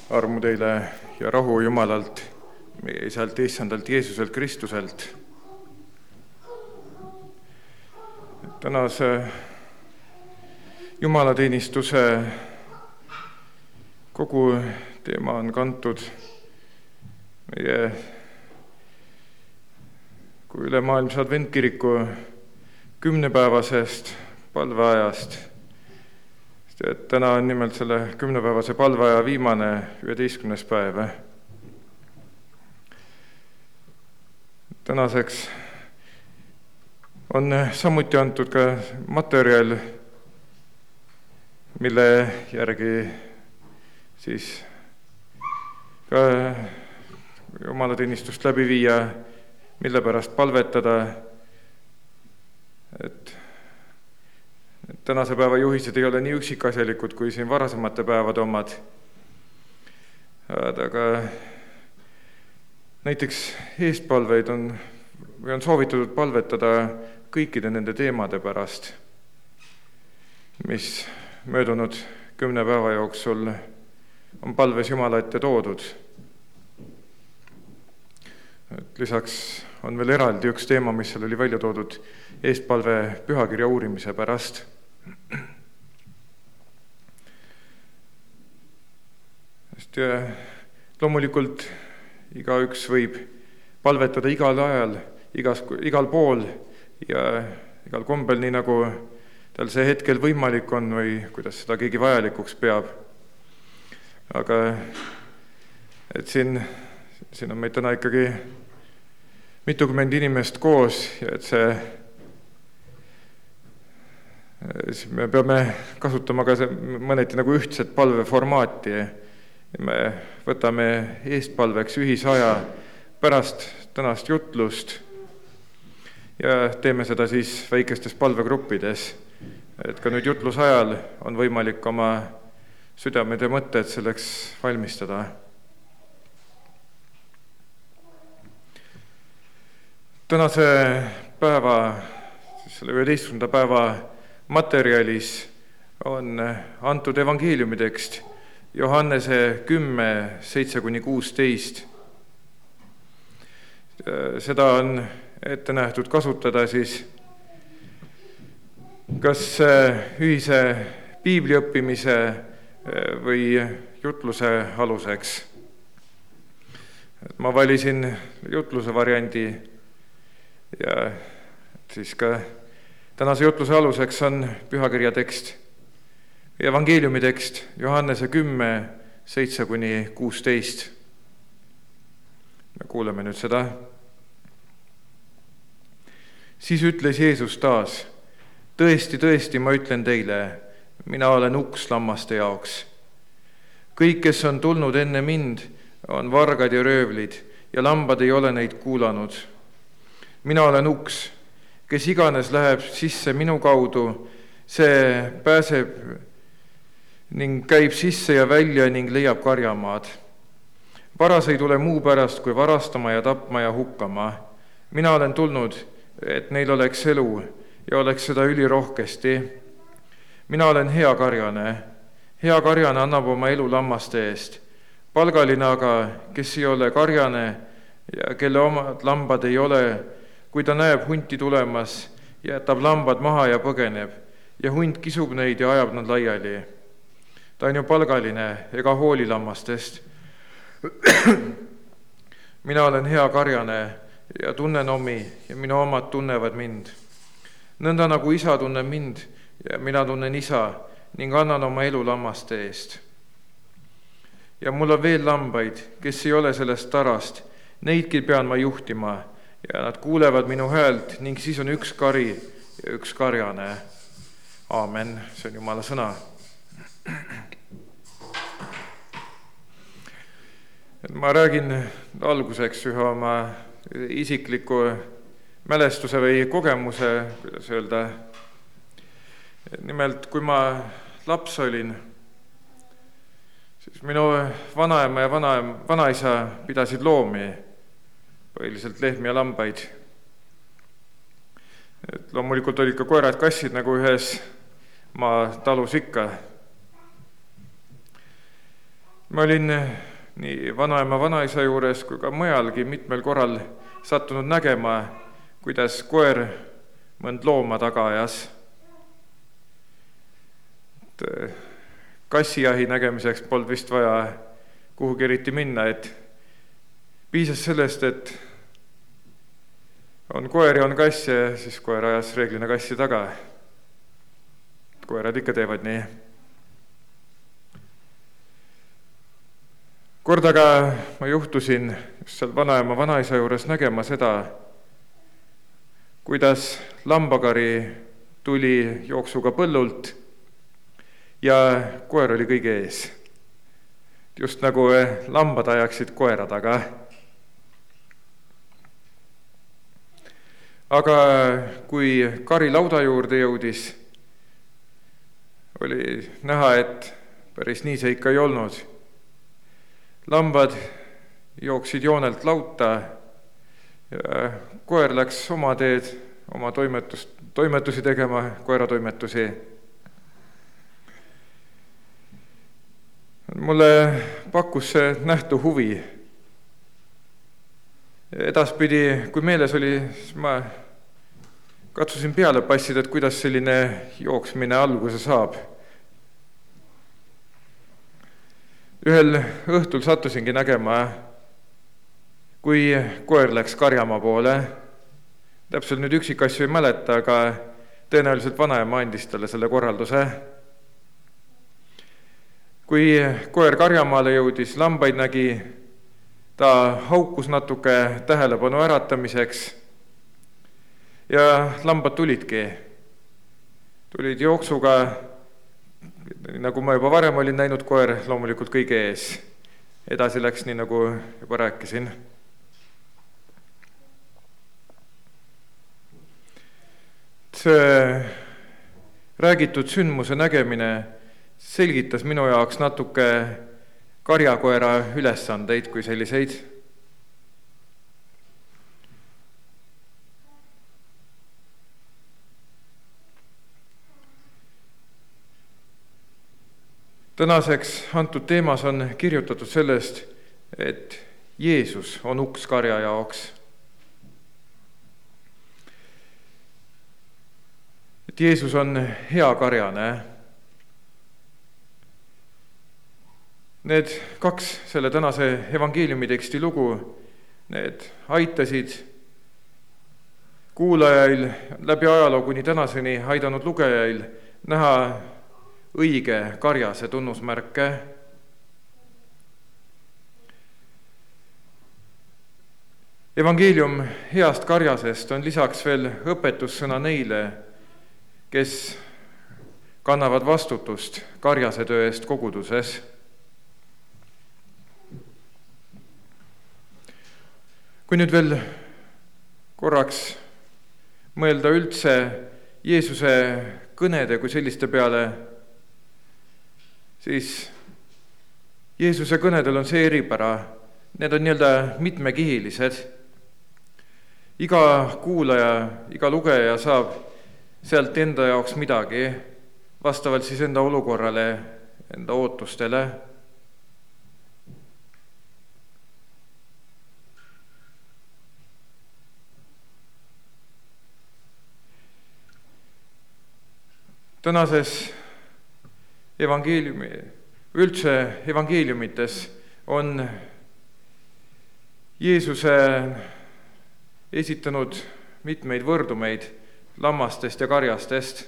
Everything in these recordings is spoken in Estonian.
Armu teile ja rahu Jumalalt, meie Isalt, Issandalt Jeesuselt Kristuselt. Tänase jumalateenistuse kogu teema on kantud meie kui ülemaailmse adventkiriku 10-päevasest palveajast. Täna on nimelt selle 10-päevase palveaja viimane 11. päev. Tänaseks on samuti antud ka materjal, mille järgi siis ka jumalateenistust läbi viia, mille pärast palvetada, et tänase päeva juhised ei ole nii üksikasjalikud kui siin varasemate päevade omad. Aga näiteks eestpalveid on soovitatud palvetada kõikide nende teemade pärast, mis möödunud 10 päeva jooksul on palves Jumala ette toodud. Lisaks on veel eraldi üks teema, mis seal oli välja toodud eestpalve pühakirja uurimise pärast. Loomulikult igaüks võib palvetada igal ajal, igal pool ja igal kombel, nii nagu tal see hetkel võimalik on või kuidas seda keegi vajalikuks peab. Aga et siin on meid täna ikkagi mitukümmend inimest koos ja et me peame kasutama ka mõneti nagu ühtset palveformaati. Me võtame eestpalveks ühisaja pärast tänast jutlust ja teeme seda siis väikestes palvegruppides, et ka nüüd jutlusajal on võimalik oma südamed ja mõtted selleks valmistada. Tänase päeva, selle 11. päeva materjalis on antud evangeeliumi tekst Johannese 10, 7-16. Seda on ette nähtud kasutada siis kas ühise piibliõppimise või jutluse aluseks. Ma valisin jutluse variandi ja siis ka tänase jutluse aluseks on pühakirja tekst, evangeeliumi tekst Johannese 10, 7-16. Me kuuleme nüüd seda. Siis ütles Jeesus taas, tõesti, tõesti, ma ütlen teile, mina olen uks lammaste jaoks. Kõik, kes on tulnud enne mind, on vargad ja röövlid ja lambad ei ole neid kuulanud. Mina olen uks, kes iganes läheb sisse minu kaudu, see pääseb ning käib sisse ja välja ning leiab karjamaad. Varas ei tule muu pärast, kui varastama ja tapma ja hukkama. Mina olen tulnud, et neil oleks elu ja oleks seda ülirohkesti. Mina olen hea karjane. Hea karjane annab oma elu lammaste eest. Palgaline aga, kes ei ole karjane ja kelle omad lambad ei ole, kui ta näeb hunti tulemas, jätab lambad maha ja põgeneb ja hunt kisub neid ja ajab nad laiali. Ta on ju palgaline ega hooli lammastest. Mina olen hea karjane ja tunnen omi ja minu omad tunnevad mind. Nõnda nagu isa tunneb mind ja mina tunnen isa ning annan oma elu lammaste eest. Ja mul on veel lambaid, kes ei ole sellest tarast, neidki pean ma juhtima ja nad kuulevad minu häält ning siis on üks kari ja üks karjane. Aamen, see on Jumala sõna. Ma räägin alguseks ühe oma isikliku mälestuse või kogemuse, kuidas öelda. Nimelt, kui ma laps olin, siis minu vanaema ja vanaisa pidasid loomi, põhiliselt lehmi ja lambaid. Et loomulikult olid ka koerad, kassid nagu ühes maa talus ikka. Ma olin nii vanaema vanaisa juures kui ka mujalgi mitmel korral sattunud nägema, kuidas koer mõnd looma taga ajas. Kassijahi nägemiseks polnud vist vaja kuhugi eriti minna, et piisas sellest, et on koer ja on kass ja siis koer ajas reeglina kassi taga. Koerad ikka teevad nii. Kord aga ma juhtusin just seal vanaema vanaisa juures nägema seda, kuidas lambakari tuli jooksuga põllult ja koer oli kõige ees. Just nagu lambad ajaksid koera taga. Aga kui kari lauda juurde jõudis, oli näha, et päris nii see ikka ei olnud. Lambad jooksid joonelt lauta ja koer läks oma teed, oma toimetusi tegema, koeratoimetusi. Mulle pakkus see nähtu huvi. Edaspidi, kui meeles oli, siis ma katsusin peale passida, et kuidas selline jooksmine alguse saab. Ühel õhtul sattusingi nägema, kui koer läks karjamaa poole. Täpselt nüüd üksikasju ei mäleta, aga tõenäoliselt vanaema andis talle selle korralduse. Kui koer karjamaale jõudis, lambaid nägi, ta haukus natuke tähelepanu äratamiseks ja lambad tulid jooksuga, nagu ma juba varem olin näinud, koer loomulikult kõige ees. Edasi läks nii, nagu juba rääkisin. See räägitud sündmuse nägemine selgitas minu jaoks natuke karjakoera ülesandeid kui selliseid. Tänaseks antud teemas on kirjutatud sellest, et Jeesus on uks karja jaoks. Et Jeesus on hea karjane. Need kaks selle tänase evangeeliumi teksti lugu, need aitasid kuulajail läbi ajaloo kuni tänaseni aidanud lugejail näha õige karjase tunnusmärke. Evangeelium heast karjasest on lisaks veel õpetussõna neile, kes kannavad vastutust karjase töö eest koguduses. Kui nüüd veel korraks mõelda üldse Jeesuse kõnede kui selliste peale, siis Jeesuse kõnedel on see eripära, need on mitmekihilised. Iga kuulaja, iga lugeja saab sealt enda jaoks midagi, vastavalt siis enda olukorrale, enda ootustele. Tänases üldse evangeeliumites on Jeesuse esitanud mitmeid võrdumeid lammastest ja karjastest.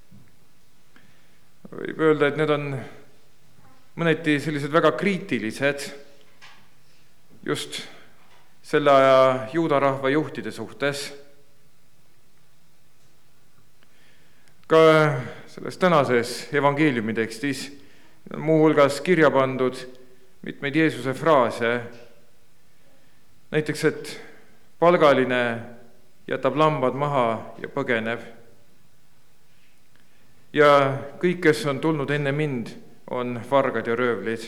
Võib öelda, et need on mõneti sellised väga kriitilised just selle aja juuda rahva juhtide suhtes. Ka selles tänases evangeeliumi tekstis on muuhulgas kirja pandud mitmeid Jeesuse fraase. Näiteks, et palgaline jätab lambad maha ja põgeneb. Ja kõik, kes on tulnud enne mind, on vargad ja röövlid.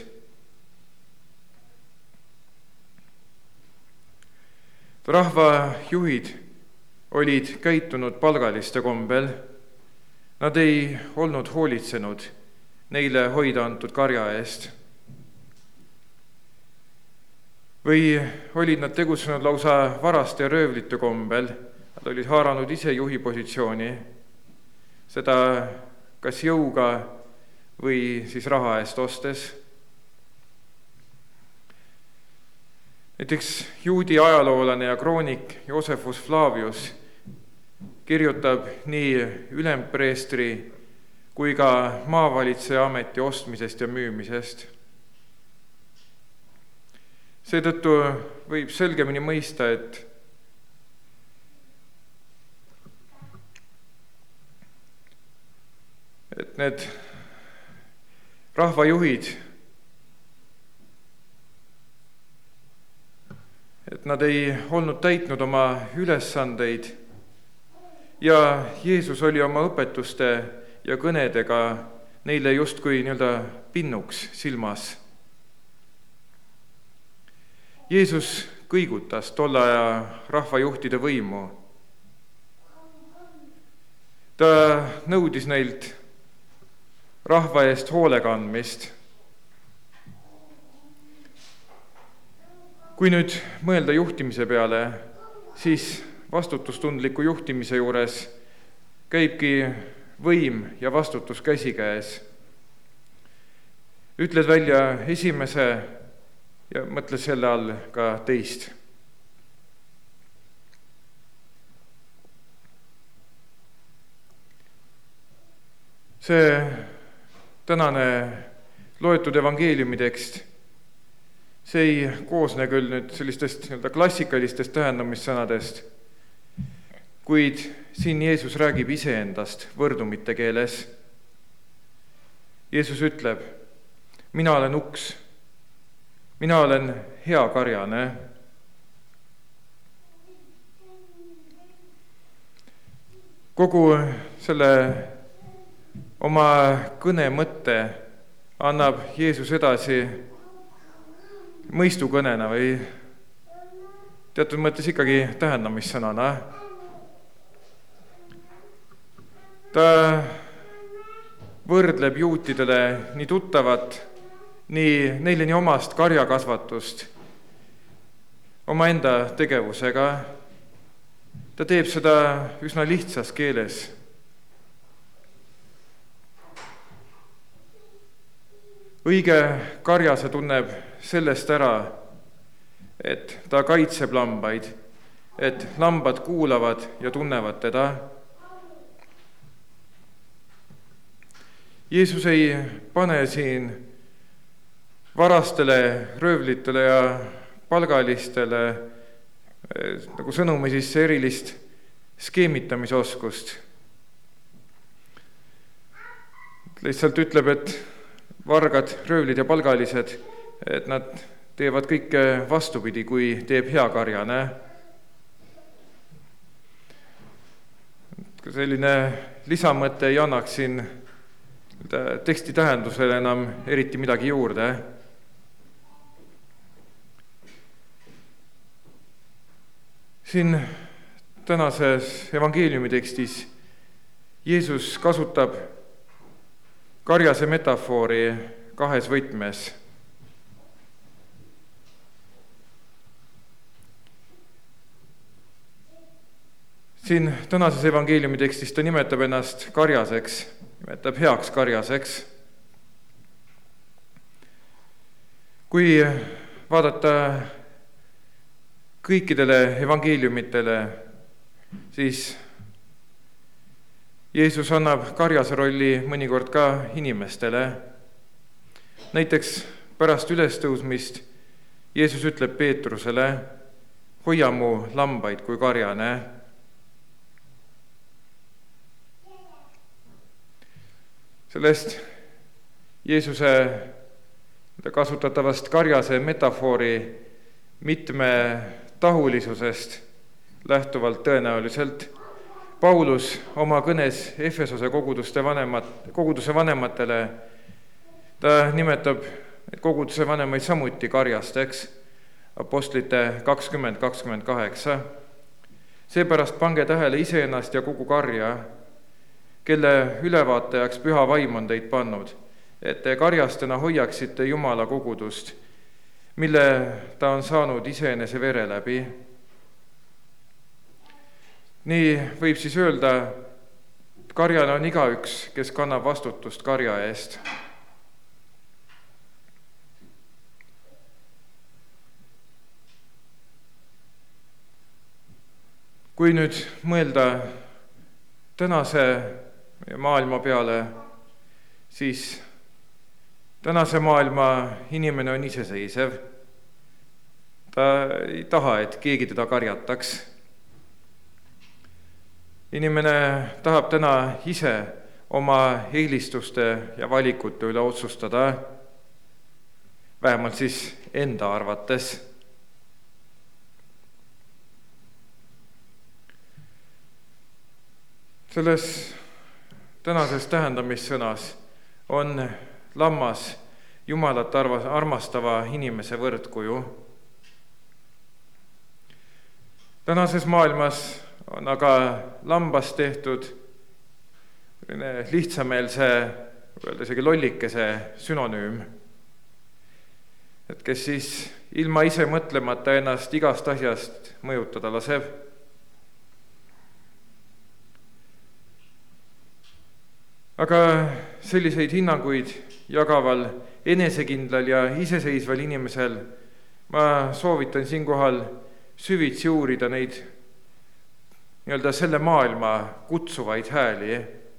Rahva juhid olid käitunud palgaliste kombel. Nad ei olnud hoolitsenud neile hoida antud karja eest. või olid nad tegutsenud lausa varaste ja röövlite kombel. Nad olid haaranud ise juhi positsiooni, seda kas jõuga või siis raha eest ostes. Näiteks juudi ajaloolane ja kroonik Josephus Flavius kirjutab nii ülempreestri kui ka maavalitseja ameti ostmisest ja müümisest. Seetõttu võib selgemini mõista, et need rahvajuhid, et nad ei olnud täitnud oma ülesandeid ja Jeesus oli oma õpetuste ja kõnedega neile justkui pinnuks silmas. Jeesus kõigutas tolle aja rahvajuhtide võimu. Ta nõudis neilt rahva eest hoole kandmist. Kui nüüd mõelda juhtimise peale, siis vastutustundliku juhtimise juures käibki võim ja vastutus käsikäes. Ütled välja esimese ja mõtle selle all ka teist. See tänane loetud evangeeliumi tekst, see ei koosne küll nüüd sellistest klassikalistest tähendamissõnadest, kuid siin Jeesus räägib iseendast võrdumite keeles. Jeesus ütleb, mina olen uks, mina olen hea karjane. Kogu selle oma kõne mõtte annab Jeesus edasi mõistukõnena või teatud mõttes ikkagi tähendamissõnana. Ta võrdleb juutidele nii tuttavat, neile nii omast karjakasvatust omaenda tegevusega. Ta teeb seda üsna lihtsas keeles. Õige karjase tunneb sellest ära, et ta kaitseb lambaid, et lambad kuulavad ja tunnevad teda. Jeesus ei pane siin varastele, röövlitele ja palgalistele nagu sõnumi sisse erilist skeemitamisoskust. Lihtsalt ütleb, et vargad, röövlid ja palgalised, et nad teevad kõike vastupidi, kui teeb hea karjane. Selline lisamõte ei annaks siin teksti tähendusele enam eriti midagi juurde. Siin tänases evangeeliumi tekstis Jeesus kasutab karjase metafoori kahes võtmes. Siin tänases evangeeliumi tekstis ta nimetab ennast karjaseks, nimetab heaks karjaseks. Kui vaadata kõikidele evangeeliumitele, siis Jeesus annab karjase rolli mõnikord ka inimestele. Näiteks pärast ülestõusmist Jeesus ütleb Peetrusele, hoia mu lambaid kui karjane. Sellest Jeesuse kasutatavast karjase metafoori mitmetahulisusest lähtuvalt tõenäoliselt Paulus oma kõnes Efesose koguduse vanematele, ta nimetab koguduse vanemaid samuti karjasteks, apostlite 20:28. Seepärast pange tähele iseennast ja kogu karja, kelle ülevaatajaks püha vaim on teid pannud, et te karjastena hoiaksite Jumala kogudust, mille ta on saanud iseenese vere läbi. Nii võib siis öelda, karjane on igaüks, kes kannab vastutust karja eest. Kui nüüd mõelda tänase maailma peale, siis tänase maailma inimene on iseseisev. Ta ei taha, et keegi teda karjataks. Inimene tahab täna ise oma eelistuste ja valikute üle otsustada, vähemalt siis enda arvates. Selles tänases tähendamissõnas on lammas Jumalat armastava inimese võrdkuju. Tänases maailmas on aga lambast tehtud lihtsameelse, öelda isegi lollikese sünonüüm, et kes siis ilma ise mõtlemata ennast igast asjast mõjutada laseb. Aga selliseid hinnanguid jagaval, enesekindlal ja iseseisval inimesel ma soovitan siinkohal süvitsi uurida neid nii-öelda selle maailma kutsuvaid hääli,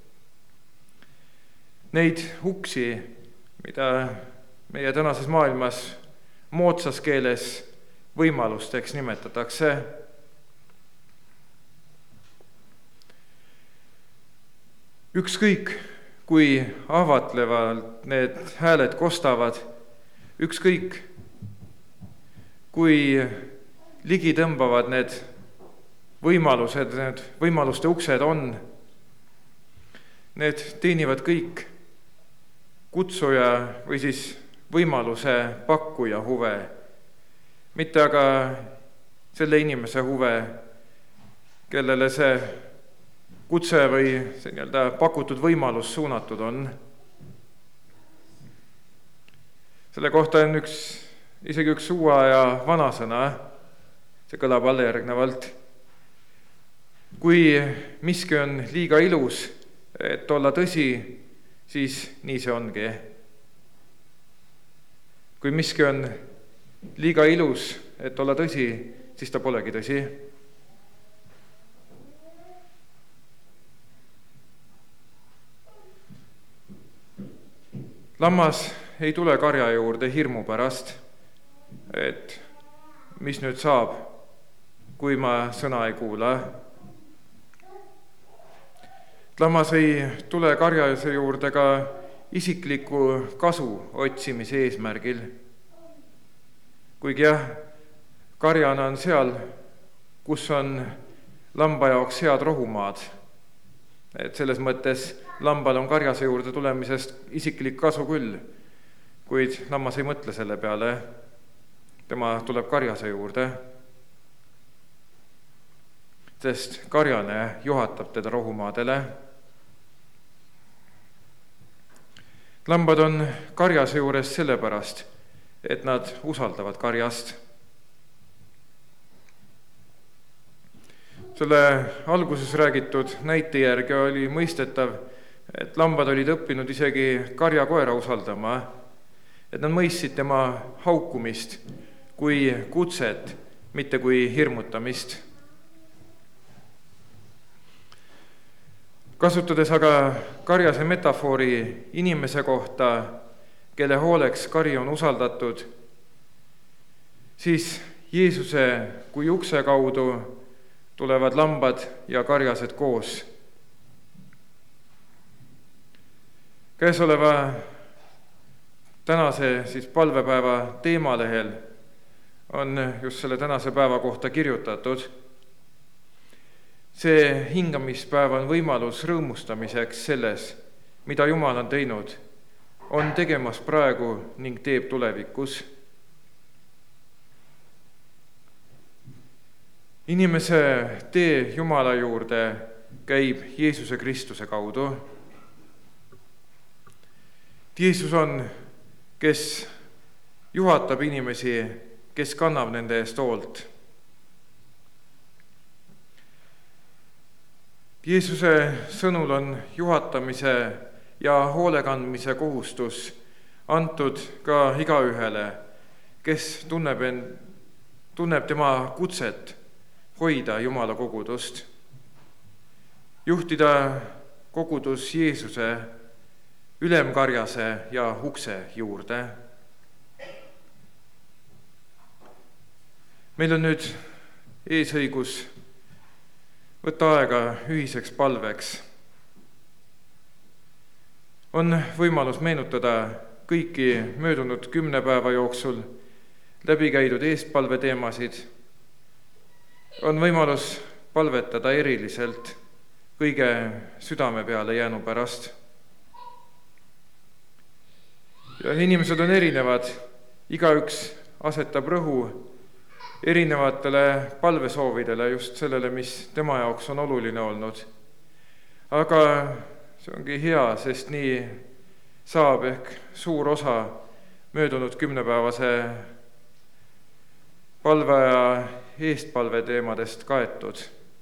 neid uksi, mida meie tänases maailmas moodsas keeles võimalusteks nimetatakse. Ükskõik, kui ahvatlevalt need hääled kostavad, ükskõik, kui ligi tõmbavad need võimalused, need võimaluste uksed on, need teenivad kõik kutsuja või siis võimaluse pakkuja huve, mitte aga selle inimese huve, kellele see kutse või see nii-öelda pakutud võimalus suunatud on. Selle kohta on isegi üks uue aja vanasõna, see kõlab alljärgnevalt. Kui miski on liiga ilus, et olla tõsi, siis nii see ongi. Kui miski on liiga ilus, et olla tõsi, siis ta polegi tõsi. Lammas ei tule karja juurde hirmu pärast, et mis nüüd saab, kui ma sõna ei kuula. Lammas ei tule karjase juurde ka isikliku kasu otsimise eesmärgil. Kuigi jah, karjana on seal, kus on lamba jaoks head rohumaad. Et selles mõttes lambal on karjase juurde tulemisest isiklik kasu küll, kuid lammas ei mõtle selle peale. Tema tuleb karjase juurde, sest karjane juhatab teda rohumaadele. Lambad on karjase juures sellepärast, et nad usaldavad karjast. Selle alguses räägitud näite järgi oli mõistetav, et lambad olid õppinud isegi karjakoera usaldama, et nad mõistsid tema haukumist kui kutset, mitte kui hirmutamist. Kasutades aga karjase metafoori inimese kohta, kelle hooleks kari on usaldatud, siis Jeesuse kui ukse kaudu tulevad lambad ja karjased koos. Käesoleva tänase siis palvepäeva teemalehel on just selle tänase päeva kohta kirjutatud. See hingamispäev on võimalus rõõmustamiseks selles, mida Jumal on teinud, on tegemas praegu ning teeb tulevikus. Inimese tee Jumala juurde käib Jeesuse Kristuse kaudu. Jeesus on, kes juhatab inimesi, kes kannab nende eest hoolt. Jeesuse sõnul on juhatamise ja hoolekandmise kohustus antud ka igaühele, kes tunneb tema kutset hoida Jumala kogudust, juhtida kogudus Jeesuse ülemkarjase ja ukse juurde. Meil on nüüd eesõigus võtta aega ühiseks palveks. On võimalus meenutada kõiki möödunud 10 päeva jooksul läbi käidud eestpalve teemasid. On võimalus palvetada eriliselt kõige südame peale jäänu pärast. Ja inimesed on erinevad, igaüks asetab rõhu erinevatele palvesoovidele, just sellele, mis tema jaoks on oluline olnud. Aga see ongi hea, sest nii saab ehk suur osa möödunud 10-päevase palve ja eestpalve teemadest kaetud.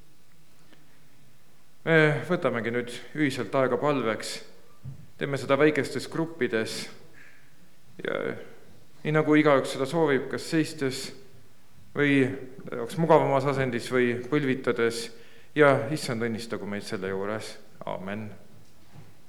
Me võtamegi nüüd ühiselt aega palveks, teeme seda väikestes gruppides ja nii nagu igaüks seda soovib, kas seistes või jaoks mugavamas asendis või põlvitades ja issand õnnistagu meid selle juures. Aamen.